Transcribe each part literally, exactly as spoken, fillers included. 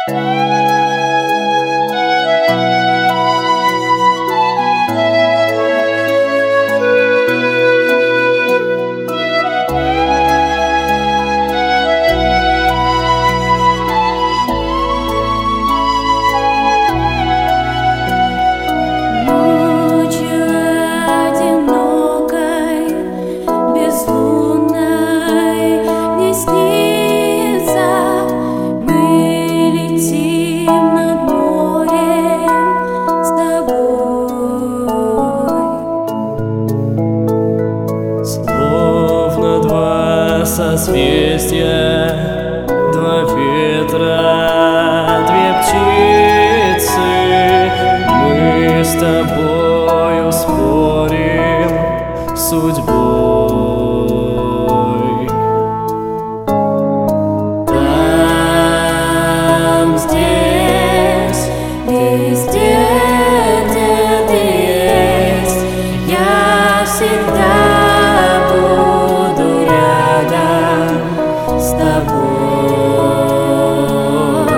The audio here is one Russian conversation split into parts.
Созвездия, два ветра, две птицы. Мы с тобою спорим судьбой. Там, здесь, везде, где ты есть, я всегда с тобой.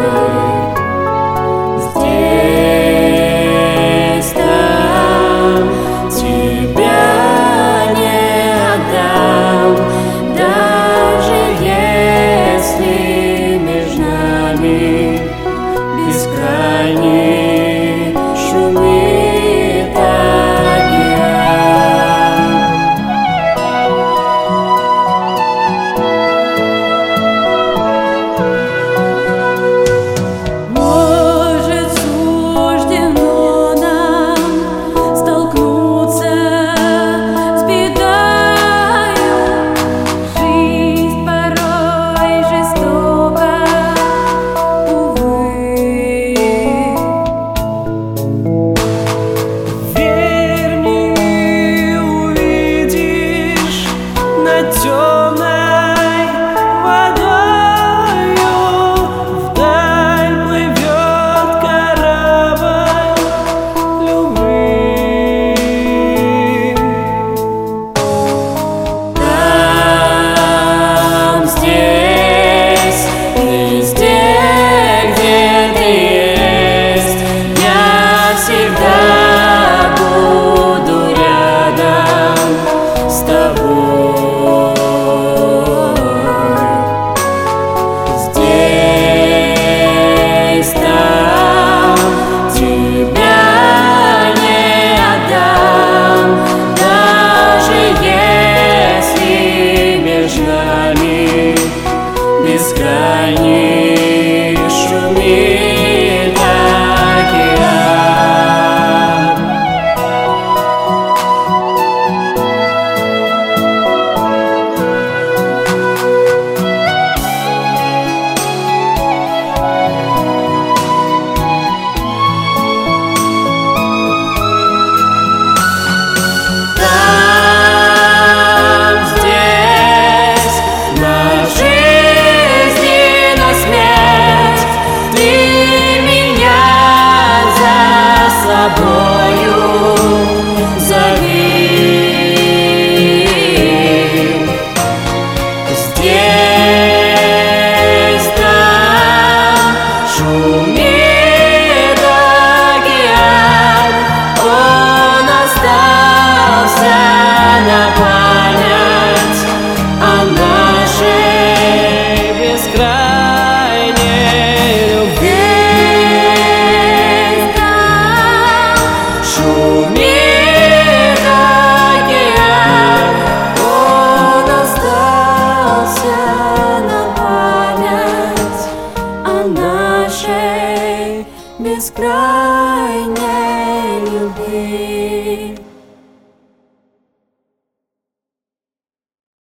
Здесь, там тебя не отдам, даже если между нами бескрайний шумит океан. Бескрайний шумит океан. Там, здесь, на жизнь, ты меня за собою зови. Здесь, там шумит океан, он остался на память о нашей бескрайней любви. Шумит океан, он остался на память о нашей бескрайней любви.